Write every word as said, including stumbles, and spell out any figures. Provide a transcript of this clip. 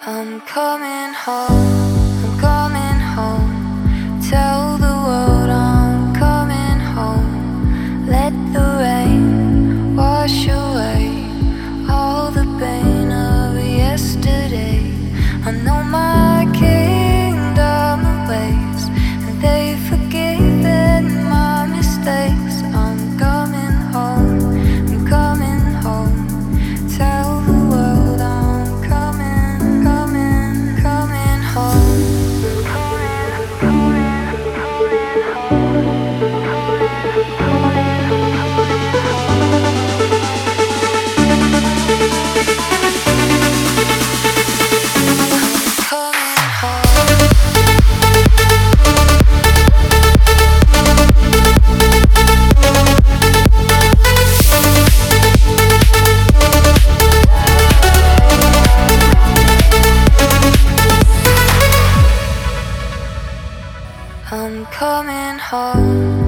I'm coming home, I'm coming home. Tell the world I'm coming home. Let the rain wash away all the pain of yesterday. I know my kingdom awaits, and they've forgiven my mistakes. I'm coming home, I'm coming home. Tell the world I'm coming, coming, coming home. I'm coming home.